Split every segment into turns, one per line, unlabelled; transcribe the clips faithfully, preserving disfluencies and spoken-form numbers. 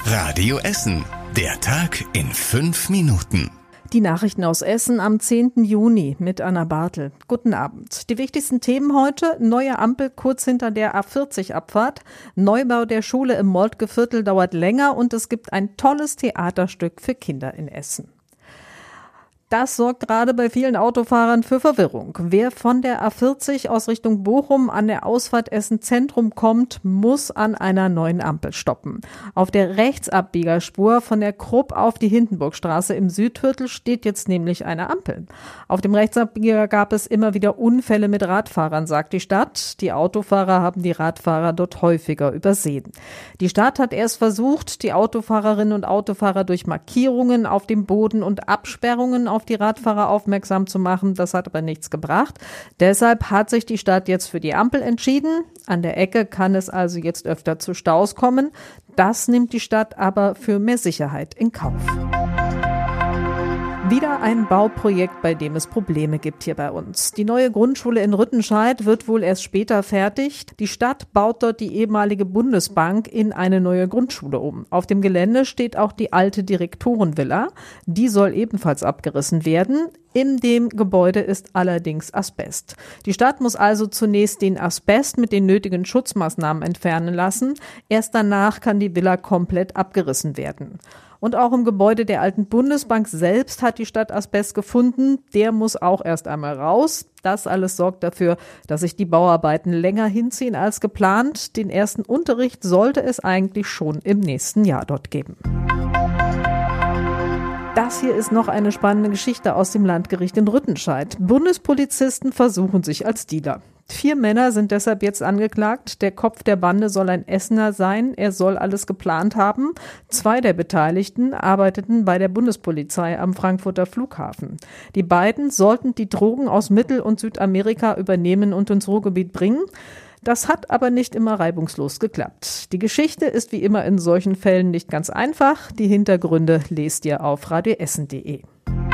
Radio Essen. Der Tag in fünf Minuten.
Die Nachrichten aus Essen am zehnten Juni mit Anna Bartel. Guten Abend. Die wichtigsten Themen heute: neue Ampel kurz hinter der A vierzig Abfahrt, Neubau der Schule im Moltke-Viertel dauert länger und es gibt ein tolles Theaterstück für Kinder in Essen. Das sorgt gerade bei vielen Autofahrern für Verwirrung. Wer von der A vierzig aus Richtung Bochum an der Ausfahrt Essen Zentrum kommt, muss an einer neuen Ampel stoppen. Auf der Rechtsabbiegerspur von der Krupp auf die Hindenburgstraße im Südviertel steht jetzt nämlich eine Ampel. Auf dem Rechtsabbieger gab es immer wieder Unfälle mit Radfahrern, sagt die Stadt. Die Autofahrer haben die Radfahrer dort häufiger übersehen. Die Stadt hat erst versucht, die Autofahrerinnen und Autofahrer durch Markierungen auf dem Boden und Absperrungen auf die Radfahrer aufmerksam zu machen. Das hat aber nichts gebracht. Deshalb hat sich die Stadt jetzt für die Ampel entschieden. An der Ecke kann es also jetzt öfter zu Staus kommen. Das nimmt die Stadt aber für mehr Sicherheit in Kauf. Wieder ein Bauprojekt, bei dem es Probleme gibt hier bei uns. Die neue Grundschule in Rüttenscheid wird wohl erst später fertig. Die Stadt baut dort die ehemalige Bundesbank in eine neue Grundschule um. Auf dem Gelände steht auch die alte Direktorenvilla. Die soll ebenfalls abgerissen werden. In dem Gebäude ist allerdings Asbest. Die Stadt muss also zunächst den Asbest mit den nötigen Schutzmaßnahmen entfernen lassen. Erst danach kann die Villa komplett abgerissen werden. Und auch im Gebäude der alten Bundesbank selbst hat die Stadt Asbest gefunden. Der muss auch erst einmal raus. Das alles sorgt dafür, dass sich die Bauarbeiten länger hinziehen als geplant. Den ersten Unterricht sollte es eigentlich schon im nächsten Jahr dort geben. Das hier ist noch eine spannende Geschichte aus dem Landgericht in Rüttenscheid. Bundespolizisten versuchen sich als Dealer. Vier Männer sind deshalb jetzt angeklagt. Der Kopf der Bande soll ein Essener sein. Er soll alles geplant haben. Zwei der Beteiligten arbeiteten bei der Bundespolizei am Frankfurter Flughafen. Die beiden sollten die Drogen aus Mittel- und Südamerika übernehmen und ins Ruhrgebiet bringen. Das hat aber nicht immer reibungslos geklappt. Die Geschichte ist wie immer in solchen Fällen nicht ganz einfach. Die Hintergründe lest ihr auf radioessen punkt de.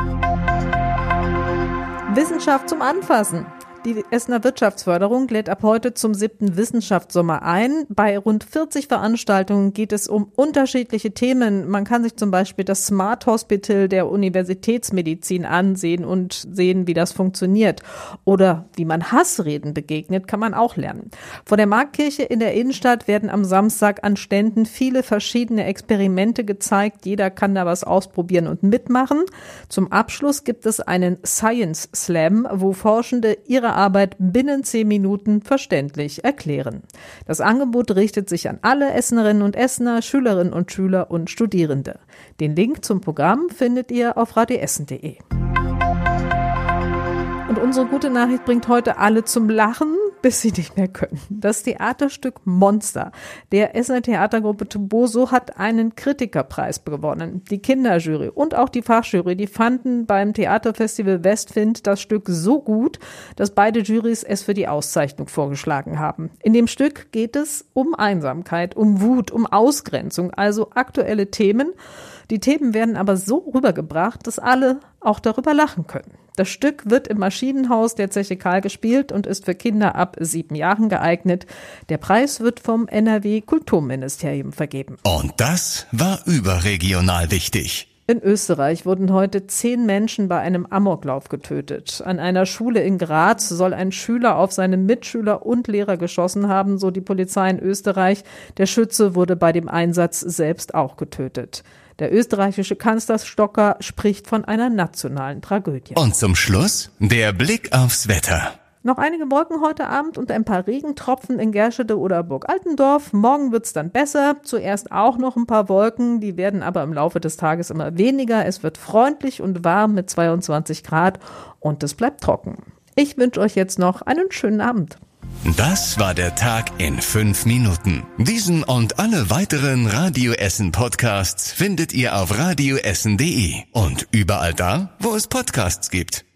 Wissenschaft zum Anfassen. Die Essener Wirtschaftsförderung lädt ab heute zum siebten Wissenschaftssommer ein. Bei rund vierzig Veranstaltungen geht es um unterschiedliche Themen. Man kann sich zum Beispiel das Smart Hospital der Universitätsmedizin ansehen und sehen, wie das funktioniert. Oder wie man Hassreden begegnet, kann man auch lernen. Vor der Marktkirche in der Innenstadt werden am Samstag an Ständen viele verschiedene Experimente gezeigt. Jeder kann da was ausprobieren und mitmachen. Zum Abschluss gibt es einen Science Slam, wo Forschende ihre Arbeit binnen zehn Minuten verständlich erklären. Das Angebot richtet sich an alle Essenerinnen und Essener, Schülerinnen und Schüler und Studierende. Den Link zum Programm findet ihr auf radioessen punkt de. Und unsere gute Nachricht bringt heute alle zum Lachen, bis sie nicht mehr können. Das Theaterstück Monster der Essener Theatergruppe Toboso hat einen Kritikerpreis gewonnen. Die Kinderjury und auch die Fachjury, die fanden beim Theaterfestival Westwind das Stück so gut, dass beide Jurys es für die Auszeichnung vorgeschlagen haben. In dem Stück geht es um Einsamkeit, um Wut, um Ausgrenzung, also aktuelle Themen. Die Themen werden aber so rübergebracht, dass alle auch darüber lachen können. Das Stück wird im Maschinenhaus der Zeche Karl gespielt und ist für Kinder ab sieben Jahren geeignet. Der Preis wird vom N R W-Kulturministerium vergeben.
Und das war überregional wichtig.
In Österreich wurden heute zehn Menschen bei einem Amoklauf getötet. An einer Schule in Graz soll ein Schüler auf seine Mitschüler und Lehrer geschossen haben, so die Polizei in Österreich. Der Schütze wurde bei dem Einsatz selbst auch getötet. Der österreichische Kanzler Stocker spricht von einer nationalen Tragödie.
Und zum Schluss der Blick aufs Wetter.
Noch einige Wolken heute Abend und ein paar Regentropfen in Gerschede oder Burg Altendorf. Morgen wird's dann besser. Zuerst auch noch ein paar Wolken, die werden aber im Laufe des Tages immer weniger. Es wird freundlich und warm mit zweiundzwanzig Grad und es bleibt trocken. Ich wünsche euch jetzt noch einen schönen Abend.
Das war der Tag in fünf Minuten. Diesen und alle weiteren Radio Essen Podcasts findet ihr auf radioessen punkt de und überall da, wo es Podcasts gibt.